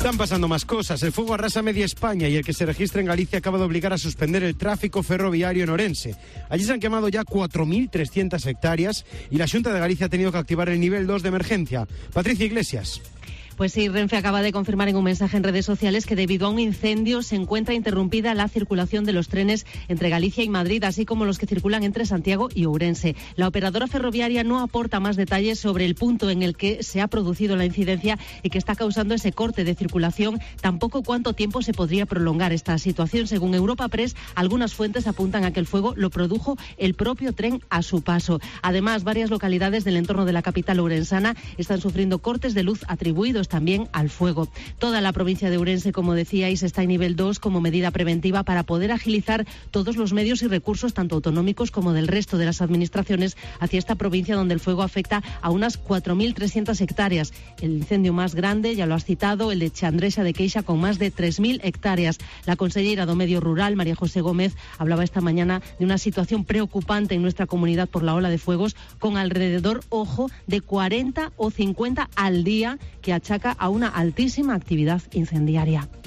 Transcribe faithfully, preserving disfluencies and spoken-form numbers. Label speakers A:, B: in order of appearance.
A: Están pasando más cosas. El fuego arrasa media España y el que se registra en Galicia acaba de obligar a suspender el tráfico ferroviario en Orense. Allí se han quemado ya cuatro mil trescientas hectáreas y la Xunta de Galicia ha tenido que activar el nivel dos de emergencia. Patricia Iglesias.
B: Pues sí, Renfe acaba de confirmar en un mensaje en redes sociales que debido a un incendio se encuentra interrumpida la circulación de los trenes entre Galicia y Madrid, así como los que circulan entre Santiago y Ourense. La operadora ferroviaria no aporta más detalles sobre el punto en el que se ha producido la incidencia y que está causando ese corte de circulación, tampoco cuánto tiempo se podría prolongar esta situación. Según Europa Press, algunas fuentes apuntan a que el fuego lo produjo el propio tren a su paso. Además, varias localidades del entorno de la capital ourensana están sufriendo cortes de luz atribuidos también al fuego. Toda la provincia de Ourense, como decíais, está en nivel dos como medida preventiva para poder agilizar todos los medios y recursos, tanto autonómicos como del resto de las administraciones, hacia esta provincia donde el fuego afecta a unas cuatro mil trescientas hectáreas. El incendio más grande, ya lo has citado, el de Chandresa de Queixa, con más de tres mil hectáreas. La consellera do Medio Rural, María José Gómez, hablaba esta mañana de una situación preocupante en nuestra comunidad por la ola de fuegos, con alrededor, ojo, de cuarenta o cincuenta al día, que achaca a una altísima actividad incendiaria.